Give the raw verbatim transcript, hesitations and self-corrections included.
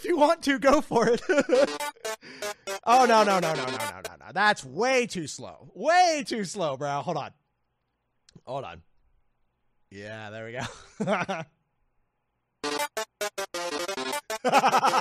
you want to, go for it. Oh, no, no, no, no, no, no, no, no. That's way too slow. Way too slow, bro. Hold on. Hold on. Yeah, there we go.